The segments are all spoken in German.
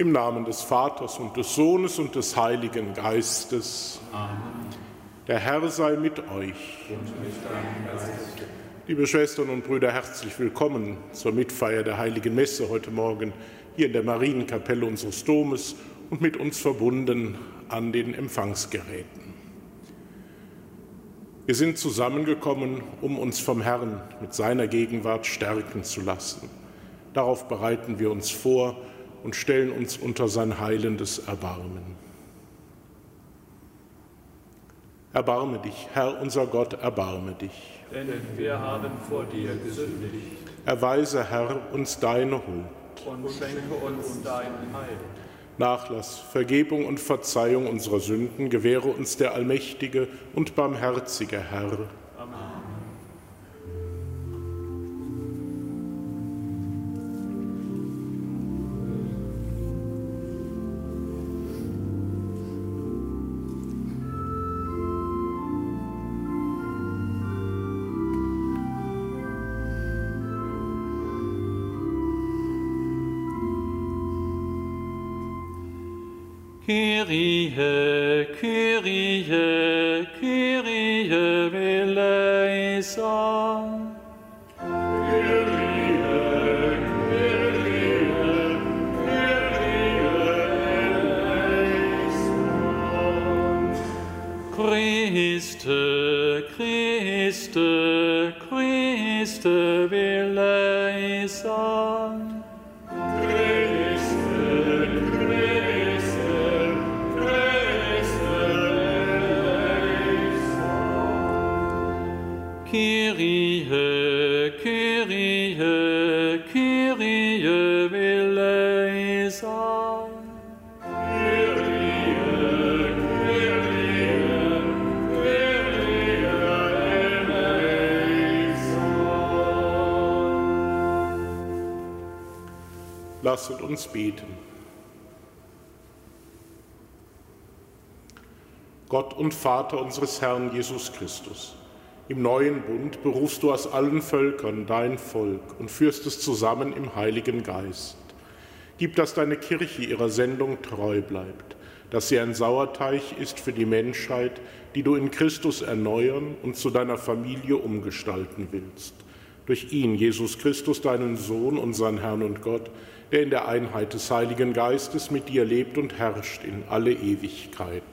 Im Namen des Vaters und des Sohnes und des Heiligen Geistes. Amen. Der Herr sei mit euch. Und mit deinem Geist. Liebe Schwestern und Brüder, herzlich willkommen zur Mitfeier der Heiligen Messe heute Morgen hier in der Marienkapelle unseres Domes und mit uns verbunden an den Empfangsgeräten. Wir sind zusammengekommen, um uns vom Herrn mit seiner Gegenwart stärken zu lassen. Darauf bereiten wir uns vor und stellen uns unter sein heilendes Erbarmen. Erbarme dich, Herr unser Gott, erbarme dich. Denn wir haben vor dir gesündigt. Erweise, Herr, uns deine Huld. Und schenke uns dein Heil. Nachlass, Vergebung und Verzeihung unserer Sünden gewähre uns der allmächtige und barmherzige Herr. Amen. Kyrie, Kyrie, Kyrie eleison. Kyrie, Kyrie, Kyrie eleison. Christe, Christe, Christe eleison. Kyrie, Kyrie, Kyrie eleison. Kyrie, Kyrie, Kyrie eleison. Lasset uns beten. Gott und Vater unseres Herrn Jesus Christus, im neuen Bund berufst du aus allen Völkern dein Volk und führst es zusammen im Heiligen Geist. Gib, dass deine Kirche ihrer Sendung treu bleibt, dass sie ein Sauerteig ist für die Menschheit, die du in Christus erneuern und zu deiner Familie umgestalten willst. Durch ihn, Jesus Christus, deinen Sohn, unseren Herrn und Gott, der in der Einheit des Heiligen Geistes mit dir lebt und herrscht in alle Ewigkeit.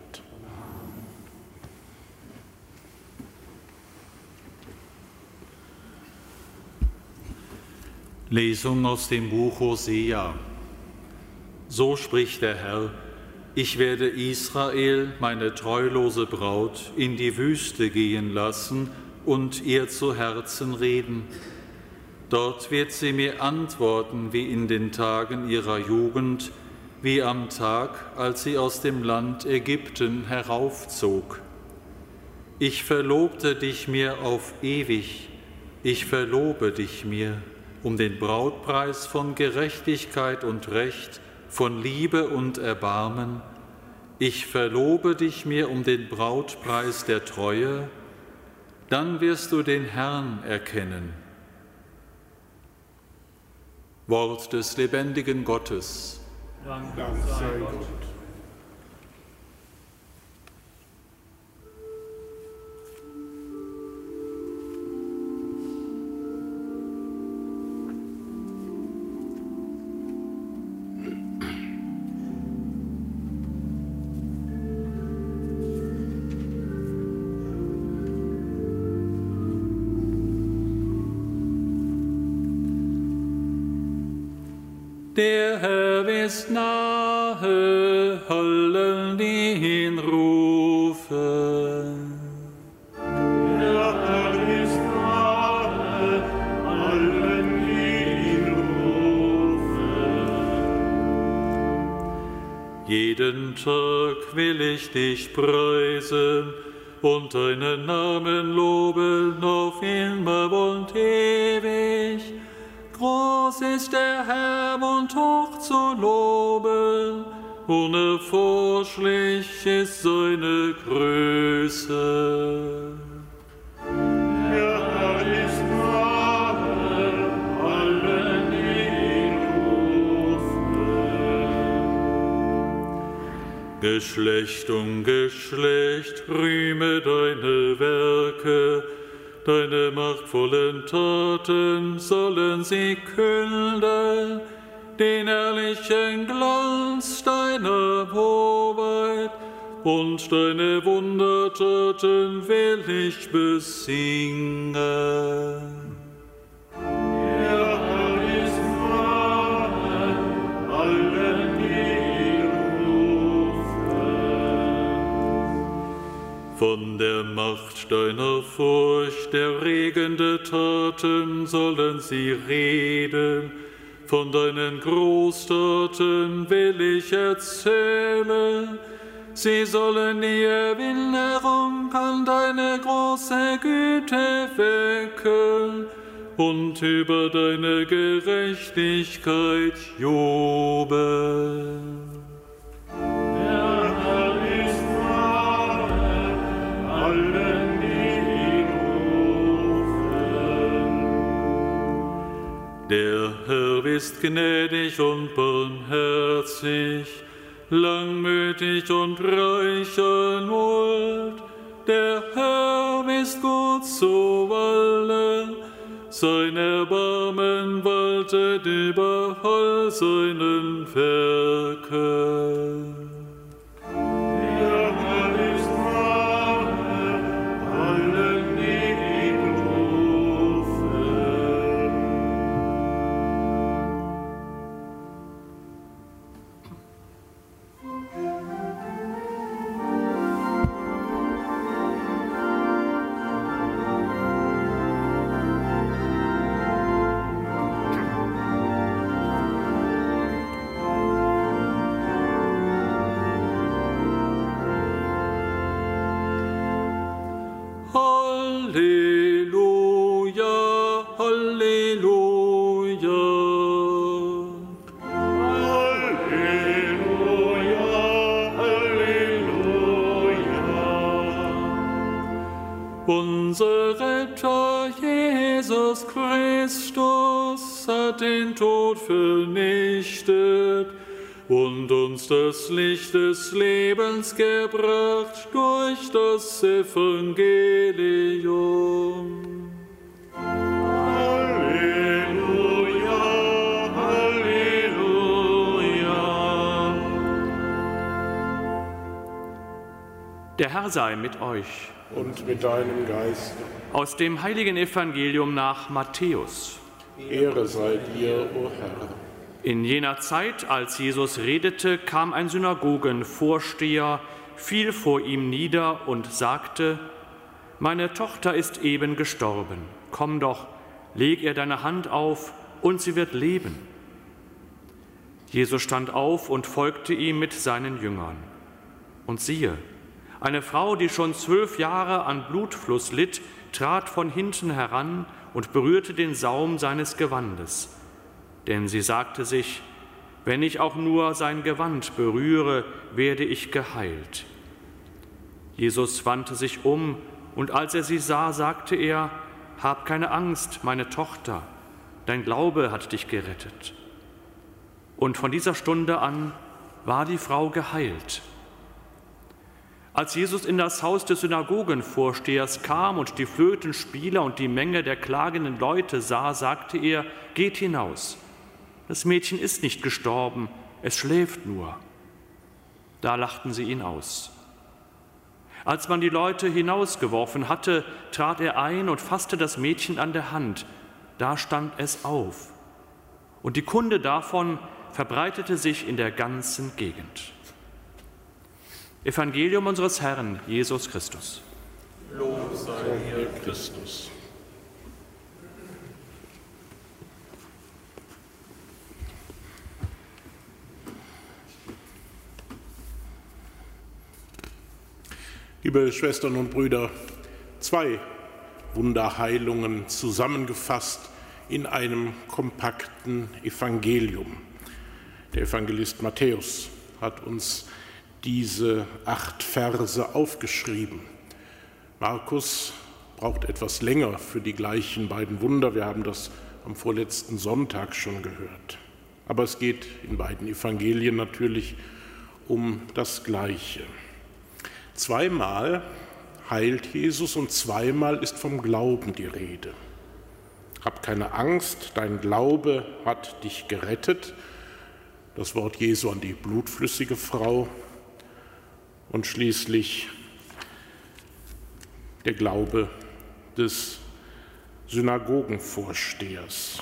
Lesung aus dem Buch Hosea. So spricht der Herr: Ich werde Israel, meine treulose Braut, in die Wüste gehen lassen und ihr zu Herzen reden. Dort wird sie mir antworten wie in den Tagen ihrer Jugend, wie am Tag, als sie aus dem Land Ägypten heraufzog. Ich verlobte dich mir auf ewig, ich verlobe dich mir, um den Brautpreis von Gerechtigkeit und Recht, von Liebe und Erbarmen. Ich verlobe dich mir um den Brautpreis der Treue, dann wirst du den Herrn erkennen. Wort des lebendigen Gottes. Dank sei Gott. Der Herr ist nahe, allen, die ihn rufen. Der Herr ist nahe, allen, die ihn rufen. Jeden Tag will ich dich preisen und deinen Namen loben auf immer und ewig. Groß ist der Herr und hoch zu loben, unerforschlich ist seine Größe. Der Herr ist nahe, allen, die ihn rufen. Geschlecht um Geschlecht rühme deine Werke, deine machtvollen Taten sollen sie künden, den herrlichen Glanz deiner Hoheit und deine Wundertaten will ich besingen. Der Herr ist nahe, allen, die ihn rufen. Von der Macht deiner Furcht erregende Taten sollen sie reden, von deinen Großtaten will ich erzählen. Sie sollen die Erinnerung an deine große Güte wecken und über deine Gerechtigkeit jubeln. Der Herr ist nahe, allen, die ihn rufen. Der Herr ist gnädig und barmherzig, langmütig und reich an Huld. Der Herr ist gut zu allen, sein Erbarmen waltet über all seinen Werken. Der Herr ist nahe, allen, die ihn rufen. Halleluja, Halleluja. Halleluja, Halleluja. Unser Retter Jesus Christus hat den Tod vernichtet und uns das Licht des Lebens gebracht durch das Evangelium. Halleluja, Halleluja. Der Herr sei mit euch. Und mit deinem Geist. Aus dem heiligen Evangelium nach Matthäus. Ehre sei dir, o Herr. In jener Zeit, als Jesus redete, kam ein Synagogenvorsteher, fiel vor ihm nieder und sagte: Meine Tochter ist eben gestorben. Komm doch, leg ihr deine Hand auf, und sie wird leben. Jesus stand auf und folgte ihm mit seinen Jüngern. Und siehe, eine Frau, die schon 12 Jahre an Blutfluss litt, trat von hinten heran und berührte den Saum seines Gewandes. Denn sie sagte sich: Wenn ich auch nur sein Gewand berühre, werde ich geheilt. Jesus wandte sich um, und als er sie sah, sagte er: Hab keine Angst, meine Tochter, dein Glaube hat dich gerettet. Und von dieser Stunde an war die Frau geheilt. Als Jesus in das Haus des Synagogenvorstehers kam und die Flötenspieler und die Menge der klagenden Leute sah, sagte er: Geht hinaus. Das Mädchen ist nicht gestorben, es schläft nur. Da lachten sie ihn aus. Als man die Leute hinausgeworfen hatte, trat er ein und fasste das Mädchen an der Hand. Da stand es auf. Und die Kunde davon verbreitete sich in der ganzen Gegend. Evangelium unseres Herrn Jesus Christus. Lob sei dir, Christus. Liebe Schwestern und Brüder, 2 Wunderheilungen zusammengefasst in einem kompakten Evangelium. Der Evangelist Matthäus hat uns diese 8 Verse aufgeschrieben. Markus braucht etwas länger für die gleichen beiden Wunder. Wir haben das am vorletzten Sonntag schon gehört. Aber es geht in beiden Evangelien natürlich um das Gleiche. Zweimal heilt Jesus und zweimal ist vom Glauben die Rede. Hab keine Angst, dein Glaube hat dich gerettet. Das Wort Jesu an die blutflüssige Frau. Und schließlich der Glaube des Synagogenvorstehers.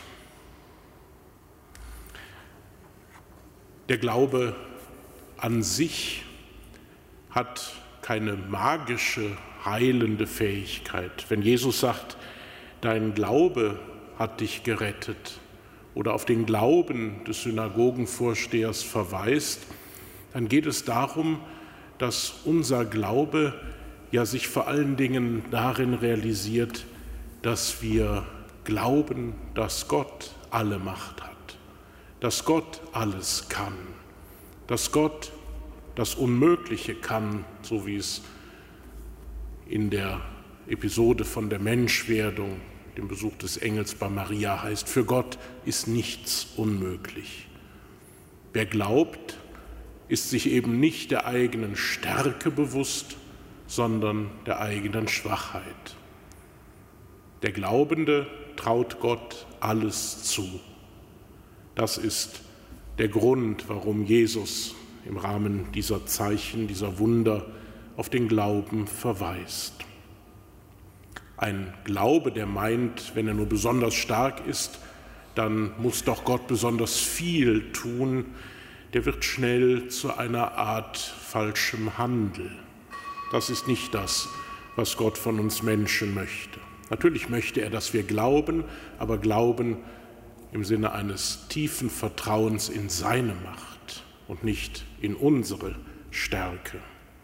Der Glaube an sich hat keine magische, heilende Fähigkeit. Wenn Jesus sagt, dein Glaube hat dich gerettet oder auf den Glauben des Synagogenvorstehers verweist, dann geht es darum, dass unser Glaube ja sich vor allen Dingen darin realisiert, dass wir glauben, dass Gott alle Macht hat, dass Gott alles kann, dass Gott das Unmögliche kann, so wie es in der Episode von der Menschwerdung, dem Besuch des Engels bei Maria heißt, für Gott ist nichts unmöglich. Wer glaubt, ist sich eben nicht der eigenen Stärke bewusst, sondern der eigenen Schwachheit. Der Glaubende traut Gott alles zu. Das ist der Grund, warum Jesus im Rahmen dieser Zeichen, dieser Wunder auf den Glauben verweist. Ein Glaube, der meint, wenn er nur besonders stark ist, dann muss doch Gott besonders viel tun, der wird schnell zu einer Art falschem Handel. Das ist nicht das, was Gott von uns Menschen möchte. Natürlich möchte er, dass wir glauben, aber glauben im Sinne eines tiefen Vertrauens in seine Macht und nicht in unsere Stärke.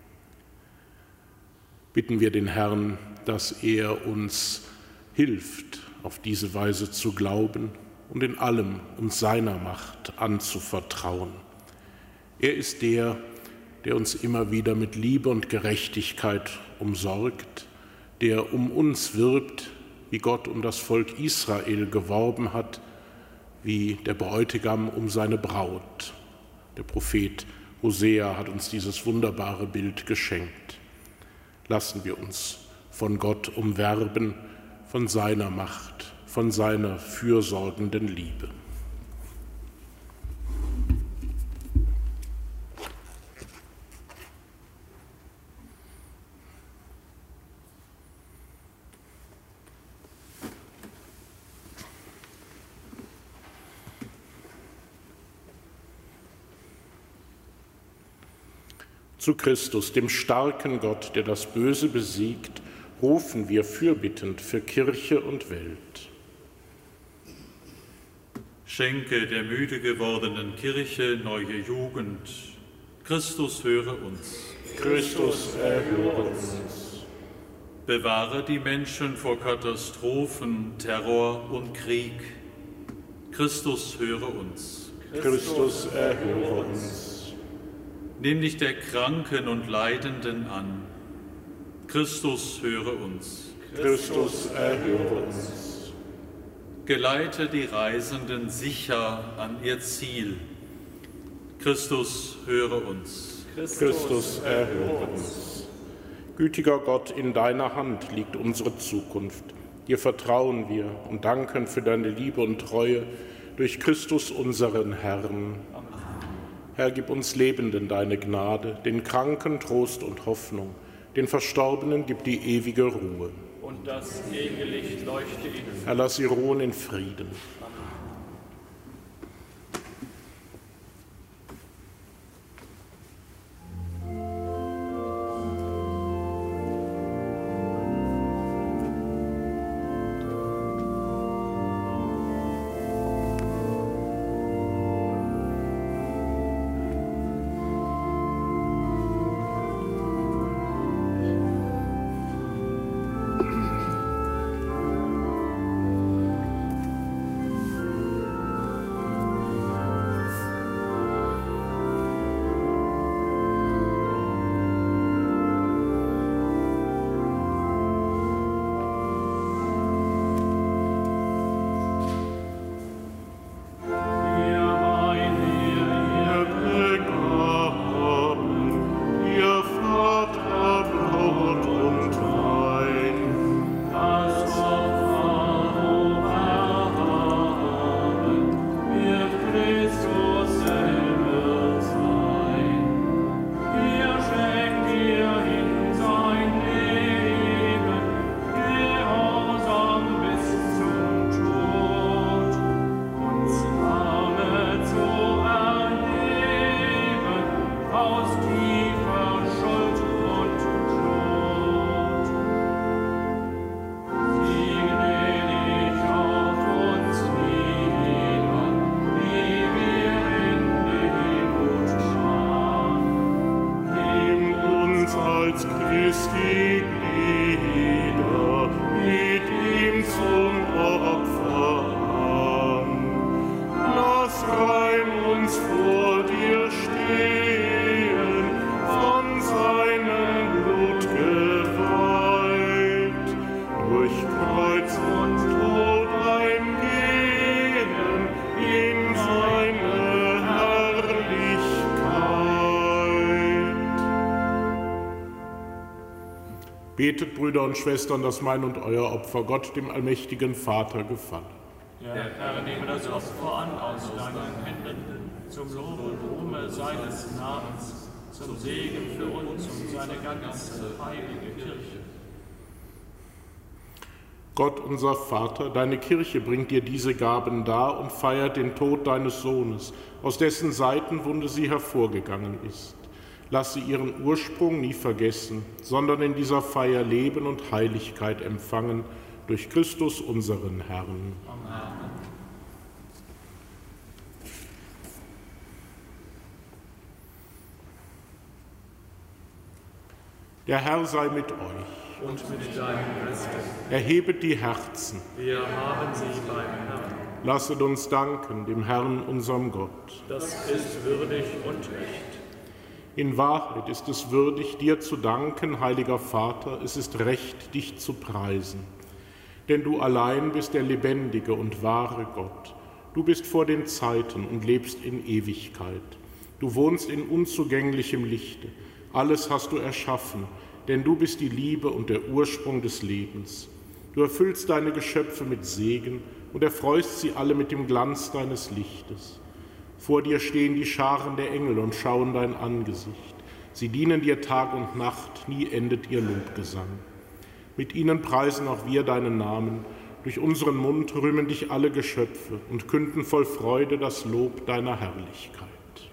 Bitten wir den Herrn, dass er uns hilft, auf diese Weise zu glauben und in allem uns seiner Macht anzuvertrauen. Er ist der uns immer wieder mit Liebe und Gerechtigkeit umsorgt, der um uns wirbt, wie Gott um das Volk Israel geworben hat, wie der Bräutigam um seine Braut. Der Prophet Hosea hat uns dieses wunderbare Bild geschenkt. Lassen wir uns von Gott umwerben, von seiner Macht, von seiner fürsorgenden Liebe. Zu Christus, dem starken Gott, der das Böse besiegt, rufen wir fürbittend für Kirche und Welt. Schenke der müde gewordenen Kirche neue Jugend. Christus, höre uns. Christus, erhöre uns. Bewahre die Menschen vor Katastrophen, Terror und Krieg. Christus, höre uns. Christus, erhöre uns. Nimm dich der Kranken und Leidenden an. Christus, höre uns. Christus, erhöre uns. Geleite die Reisenden sicher an ihr Ziel. Christus, höre uns. Christus, erhöre uns. Gütiger Gott, in deiner Hand liegt unsere Zukunft. Dir vertrauen wir und danken für deine Liebe und Treue durch Christus, unseren Herrn. Herr, gib uns Lebenden deine Gnade, den Kranken Trost und Hoffnung, den Verstorbenen gib die ewige Ruhe. Und das ewige Licht leuchte ihnen. Herr, lass sie ruhen in Frieden. aus tiefer Schuld und Not. Sieh gnädig auf uns nieder, wie wir in Demut schauen. Nimm uns als Christi Glieder mit ihm zum Opfer an. Lass rein uns vor dir stehen, von seinem Blut geweiht, durch Kreuz und Tod eingehen in seine Herrlichkeit. Betet, Brüder und Schwestern, dass mein und euer Opfer Gott, dem allmächtigen Vater, gefalle. Der Herr nehme das Opfer an aus deinen Händen, zum Lob und Ruhme seines Namens, zum Segen für uns und seine ganze heilige Kirche. Gott, unser Vater, deine Kirche bringt dir diese Gaben dar und feiert den Tod deines Sohnes, aus dessen Seitenwunde sie hervorgegangen ist. Lass sie ihren Ursprung nie vergessen, sondern in dieser Feier Leben und Heiligkeit empfangen, durch Christus unseren Herrn. Amen. Der Herr sei mit euch. Und mit deinem Geiste. Erhebet die Herzen. Wir haben sie beim Herrn. Lasset uns danken dem Herrn, unserem Gott. Das ist würdig und recht. In Wahrheit ist es würdig, dir zu danken, heiliger Vater, es ist recht, dich zu preisen. Denn du allein bist der lebendige und wahre Gott. Du bist vor den Zeiten und lebst in Ewigkeit. Du wohnst in unzugänglichem Lichte. Alles hast du erschaffen, denn du bist die Liebe und der Ursprung des Lebens. Du erfüllst deine Geschöpfe mit Segen und erfreust sie alle mit dem Glanz deines Lichtes. Vor dir stehen die Scharen der Engel und schauen dein Angesicht. Sie dienen dir Tag und Nacht, nie endet ihr Lobgesang. Mit ihnen preisen auch wir deinen Namen. Durch unseren Mund rühmen dich alle Geschöpfe und künden voll Freude das Lob deiner Herrlichkeit.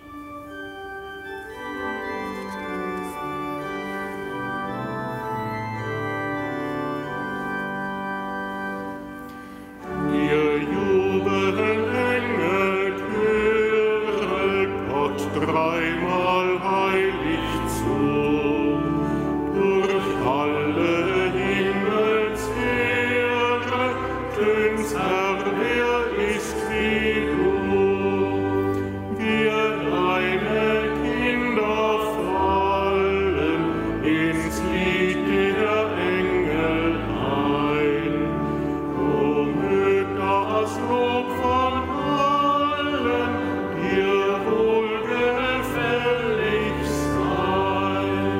Dreimal heilig zu, durch alle Himmelsheere tönt's, Herr, wer ist wie du? Wir deine Kinder fallen ins Lied der Engel ein. O mög das Lob von allen dir wohlgefällig sein.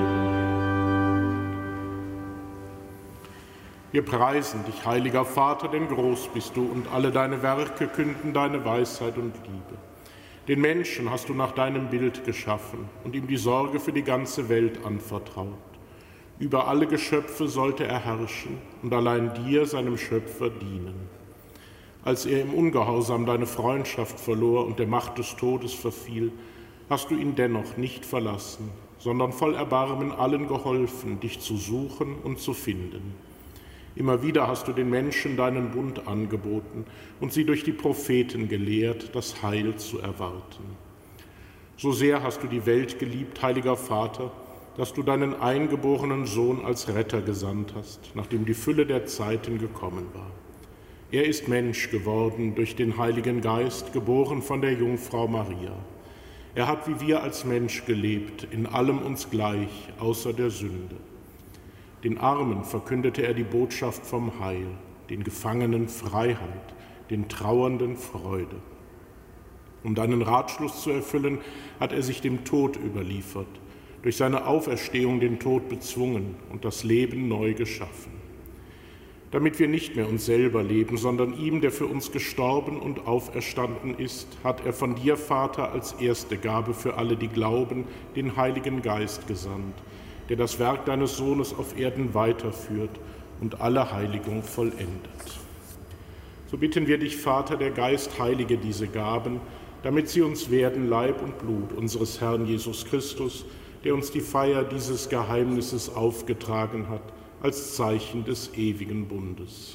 Wir preisen dich, heiliger Vater, denn groß bist du und alle deine Werke künden deine Weisheit und Liebe. Den Menschen hast du nach deinem Bild geschaffen und ihm die Sorge für die ganze Welt anvertraut. Über alle Geschöpfe sollte er herrschen und allein dir, seinem Schöpfer, dienen. Als er im Ungehorsam deine Freundschaft verlor und der Macht des Todes verfiel, hast du ihn dennoch nicht verlassen, sondern voll Erbarmen allen geholfen, dich zu suchen und zu finden. Immer wieder hast du den Menschen deinen Bund angeboten und sie durch die Propheten gelehrt, das Heil zu erwarten. So sehr hast du die Welt geliebt, heiliger Vater, dass du deinen eingeborenen Sohn als Retter gesandt hast, nachdem die Fülle der Zeiten gekommen war. Er ist Mensch geworden durch den Heiligen Geist, geboren von der Jungfrau Maria. Er hat wie wir als Mensch gelebt, in allem uns gleich, außer der Sünde. Den Armen verkündete er die Botschaft vom Heil, den Gefangenen Freiheit, den Trauernden Freude. Um deinen Ratschluss zu erfüllen, hat er sich dem Tod überliefert, durch seine Auferstehung den Tod bezwungen und das Leben neu geschaffen. Damit wir nicht mehr uns selber leben, sondern ihm, der für uns gestorben und auferstanden ist, hat er von dir, Vater, als erste Gabe für alle, die glauben, den Heiligen Geist gesandt, der das Werk deines Sohnes auf Erden weiterführt und alle Heiligung vollendet. So bitten wir dich, Vater, der Geist heilige diese Gaben, damit sie uns werden Leib und Blut unseres Herrn Jesus Christus, der uns die Feier dieses Geheimnisses aufgetragen hat, als Zeichen des ewigen Bundes.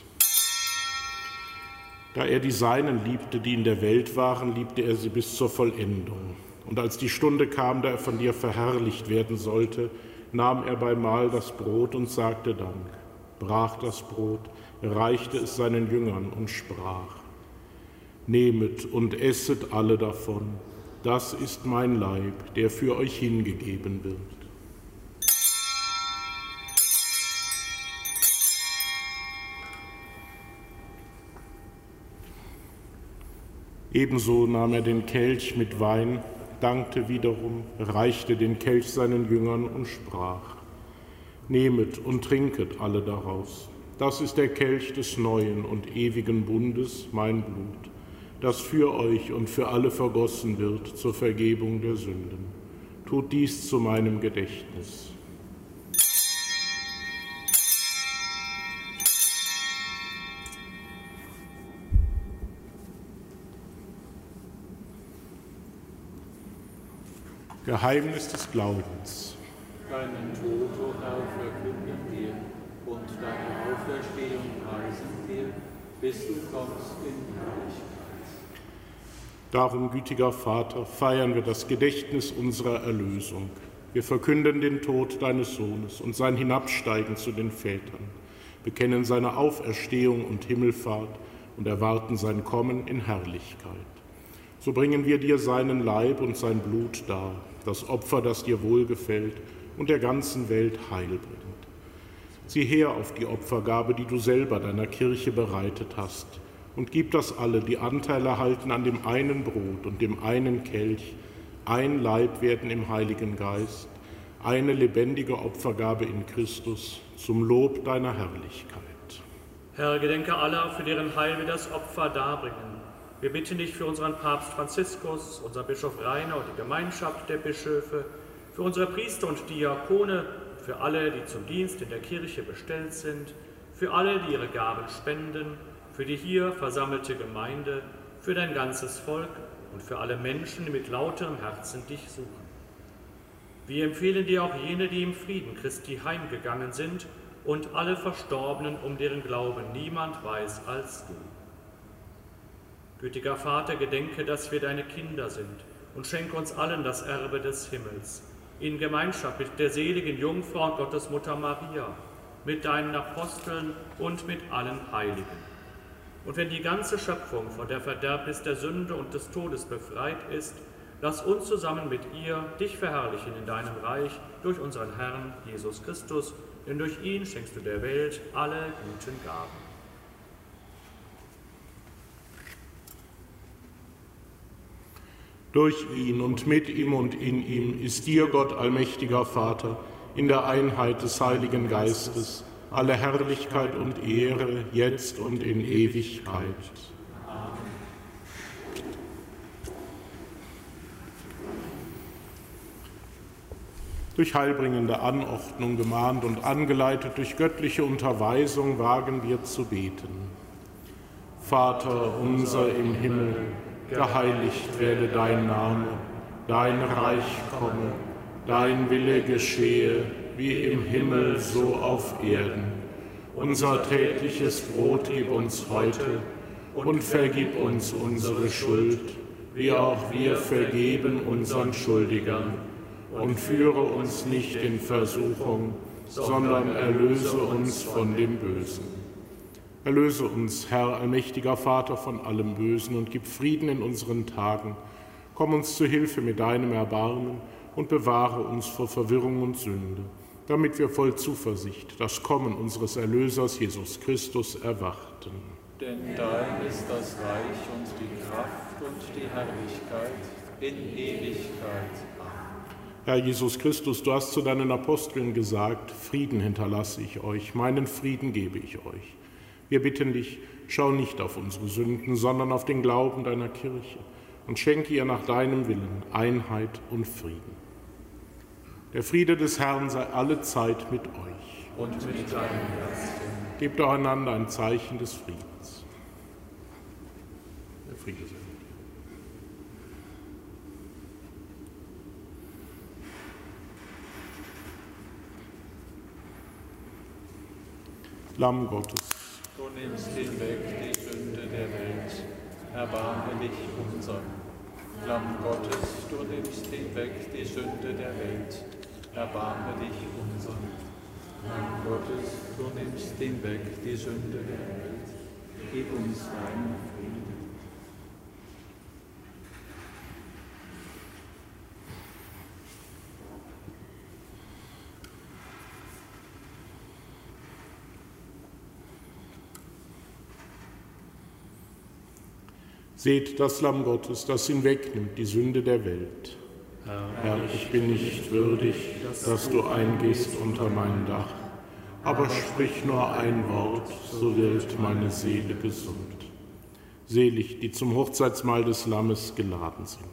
Da er die Seinen liebte, die in der Welt waren, liebte er sie bis zur Vollendung. Und als die Stunde kam, da er von dir verherrlicht werden sollte, nahm er beim Mahl das Brot und sagte Dank, brach das Brot, reichte es seinen Jüngern und sprach: Nehmet und esset alle davon, das ist mein Leib, der für euch hingegeben wird. Ebenso nahm er den Kelch mit Wein, dankte wiederum, reichte den Kelch seinen Jüngern und sprach: Nehmet und trinket alle daraus. Das ist der Kelch des neuen und ewigen Bundes, mein Blut, das für euch und für alle vergossen wird zur Vergebung der Sünden. Tut dies zu meinem Gedächtnis. Geheimnis des Glaubens. Deinen Tod, o Herr, verkünden wir und deine Auferstehung preisen wir, bis du kommst in Herrlichkeit. Darum, gütiger Vater, feiern wir das Gedächtnis unserer Erlösung. Wir verkünden den Tod deines Sohnes und sein Hinabsteigen zu den Vätern, bekennen seine Auferstehung und Himmelfahrt und erwarten sein Kommen in Herrlichkeit. So bringen wir dir seinen Leib und sein Blut dar, das Opfer, das dir wohlgefällt und der ganzen Welt Heil bringt. Sieh her auf die Opfergabe, die du selber deiner Kirche bereitet hast, und gib, dass alle, die Anteil erhalten an dem einen Brot und dem einen Kelch, ein Leib werden im Heiligen Geist, eine lebendige Opfergabe in Christus, zum Lob deiner Herrlichkeit. Herr, gedenke aller, für deren Heil wir das Opfer darbringen. Wir bitten dich für unseren Papst Franziskus, unseren Bischof Rainer und die Gemeinschaft der Bischöfe, für unsere Priester und Diakone, für alle, die zum Dienst in der Kirche bestellt sind, für alle, die ihre Gaben spenden, für die hier versammelte Gemeinde, für dein ganzes Volk und für alle Menschen, die mit lauterem Herzen dich suchen. Wir empfehlen dir auch jene, die im Frieden Christi heimgegangen sind, und alle Verstorbenen, um deren Glauben niemand weiß als du. Gütiger Vater, gedenke, dass wir deine Kinder sind und schenke uns allen das Erbe des Himmels, in Gemeinschaft mit der seligen Jungfrau und Gottesmutter Maria, mit deinen Aposteln und mit allen Heiligen. Und wenn die ganze Schöpfung von der Verderbnis der Sünde und des Todes befreit ist, lass uns zusammen mit ihr dich verherrlichen in deinem Reich durch unseren Herrn Jesus Christus, denn durch ihn schenkst du der Welt alle guten Gaben. Durch ihn und mit ihm und in ihm ist dir, Gott, allmächtiger Vater, in der Einheit des Heiligen Geistes, alle Herrlichkeit und Ehre, jetzt und in Ewigkeit. Durch heilbringende Anordnung gemahnt und angeleitet durch göttliche Unterweisung wagen wir zu beten. Vater unser im Himmel, geheiligt werde dein Name, dein Reich komme, dein Wille geschehe, wie im Himmel so auf Erden. Unser tägliches Brot gib uns heute und vergib uns unsere Schuld, wie auch wir vergeben unseren Schuldigern. Und führe uns nicht in Versuchung, sondern erlöse uns von dem Bösen. Erlöse uns, Herr, allmächtiger Vater, von allem Bösen und gib Frieden in unseren Tagen. Komm uns zu Hilfe mit deinem Erbarmen und bewahre uns vor Verwirrung und Sünde, damit wir voll Zuversicht das Kommen unseres Erlösers Jesus Christus erwarten. Denn dein ist das Reich und die Kraft und die Herrlichkeit in Ewigkeit. Herr Jesus Christus, du hast zu deinen Aposteln gesagt, Frieden hinterlasse ich euch, meinen Frieden gebe ich euch. Wir bitten dich, schau nicht auf unsere Sünden, sondern auf den Glauben deiner Kirche und schenke ihr nach deinem Willen Einheit und Frieden. Der Friede des Herrn sei alle Zeit mit euch. Und mit deinem Geist. Gebt einander ein Zeichen des Friedens. Der Friede sei mit dir. Lamm Gottes. Du nimmst hinweg die Sünde der Welt, erbarme dich unser. Lamm Gottes, du nimmst hinweg die Sünde der Welt, erbarme dich unser. Lamm Gottes, du nimmst hinweg die Sünde der Welt, gib uns deinen Frieden. Seht das Lamm Gottes, das hinwegnimmt die Sünde der Welt. Herr, ich bin nicht würdig, dass du eingehst unter mein Dach, aber sprich nur ein Wort, so wird meine Seele gesund. Selig, die zum Hochzeitsmahl des Lammes geladen sind.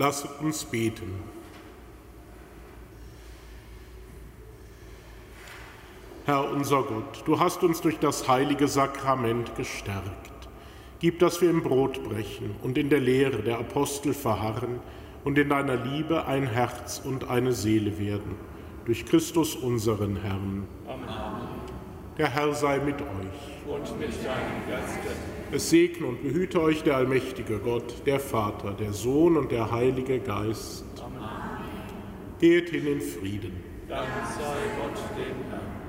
Lasst uns beten. Herr unser Gott, du hast uns durch das heilige Sakrament gestärkt. Gib, dass wir im Brotbrechen und in der Lehre der Apostel verharren und in deiner Liebe ein Herz und eine Seele werden. Durch Christus unseren Herrn. Amen. Der Herr sei mit euch. Und mit deinem Geiste. Es segne und behüte euch der allmächtige Gott, der Vater, der Sohn und der Heilige Geist. Amen. Geht hin in Frieden. Dank sei Gott dem Herrn.